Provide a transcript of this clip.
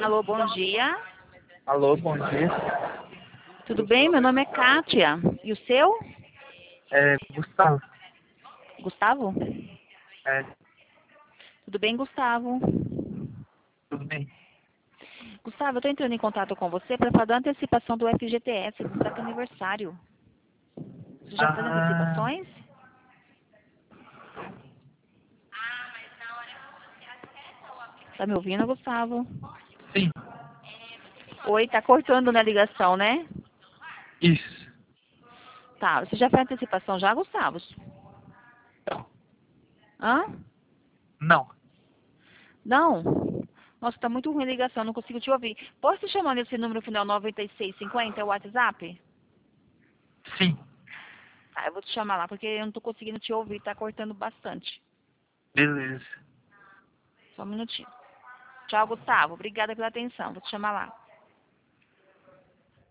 Alô, bom dia. Alô, bom dia. Tudo bem? Meu nome é Kátia. E o seu? Gustavo. Gustavo? É, Tudo bem, Gustavo? tudo bem? Gustavo, eu estou entrando em contato com você para falar da antecipação do FGTS, que está com aniversário. Você já fez Ah, antecipações? Tá me ouvindo, Gustavo? sim, Oi, tá cortando na ligação, né? isso. Tá, você já fez antecipação já, Gustavo? Não. Hã? Não. Não? Nossa, tá muito ruim a ligação, não consigo te ouvir. Posso te chamar nesse número final 9650, é o WhatsApp? Sim, Tá, eu vou te chamar lá, porque eu não tô conseguindo te ouvir, tá cortando bastante. beleza. Só um minutinho. Tchau, Gustavo. Obrigada pela atenção. Vou te chamar lá.